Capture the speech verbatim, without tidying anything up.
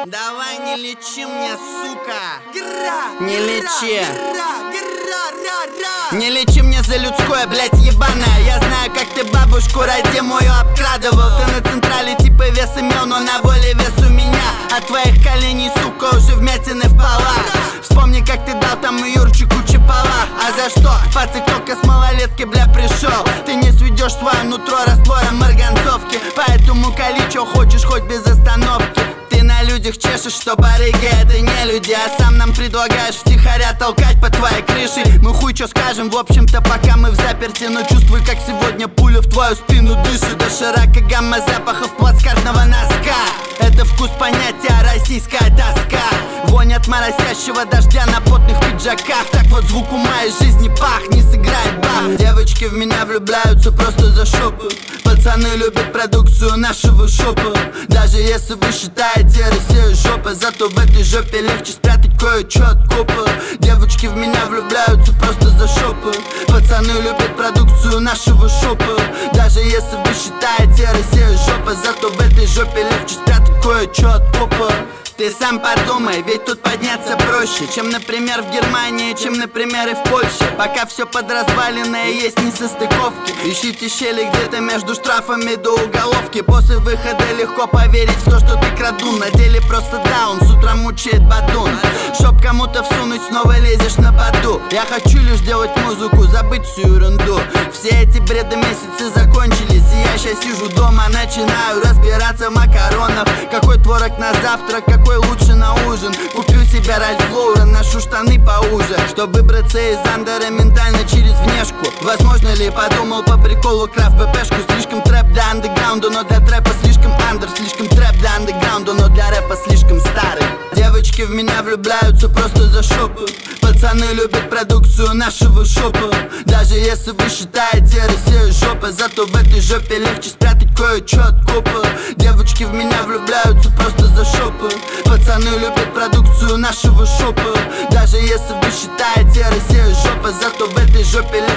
Давай не лечи мне, сука. Не лечи. Не лечи мне за людское, блять, ебаное. Я знаю, как ты бабушку родимую обкрадывал. Ты на централе типа вес имел, но на воле вес у меня. От твоих коленей, сука, уже вмятины в полах. Вспомни, как ты дал там Юрчику чапалах. А за что? Пацик только с малолетки, бля, пришел. Ты не сведешь свое нутро раствором марганцовки. Поэтому кали, чё хочешь, хоть без остановки. Ты на людях чешешь, что барыги это не люди. А сам нам предлагаешь втихаря толкать по твоей крыше. Мы хуй чё скажем, в общем-то, пока мы в заперти. Но чувствуй, как сегодня пуля в твою спину дышит. Доширака гамма запахов плацкартного носка. Это вкус понятия, российская тоска. Вонь от моросящего дождя на потных пиджаках. Так вот звук у моей жизни пах, не сыграет бах. Девочки в меня влюбляются просто за шопу. Пацаны любят продукцию нашего шопа. Даже если вы считаете Россию жопой, зато в этой жопе легче спрятать кое-что от копа. Девочки в меня влюбляются просто за шопу. Пацаны любят продукцию нашего шопа. Даже если вы считаете Россию жопой, зато в этой жопе легче спрятать кое-что от копа. Ты сам подумай, ведь тут подняться проще, чем, например, в Германии, чем, например, и в Польше. Пока все подразваленное, есть несостыковки. Ищите щели где-то между штрафами до уголовки. После выхода легко поверить в то, что ты крадун. На деле просто даун, с утра мучает бадун. Чтоб кому-то всунуть, снова лезешь на поду. Я хочу лишь делать музыку, забыть всю ерунду. Все эти бреды месяцы закончились, и я сейчас сижу дома, начинаю разбираться в макаронах. Какой творог на завтрак, какой Какой лучше на ужин? Куплю себе Ральф Лоурен, ношу штаны поуже. Чтоб выбраться из андера ментально через внешку. Возможно ли, подумал по приколу, крафт БПшку. Слишком трэп для андеграунда, но для трэпа слишком андер. Слишком трэп для андеграунда, но для рэпа слишком старый. Девочки в меня влюбляются просто за шопу. Пацаны любят продукцию нашего шопа. Даже если вы считаете Россию жопой, зато в этой жопе легче спрятать кое-что от копа. Девочки в меня влюбляются просто за шопу. Пацаны любят продукцию нашего шопа. Даже если вы считаете Россию жопой, зато в этой жопе легче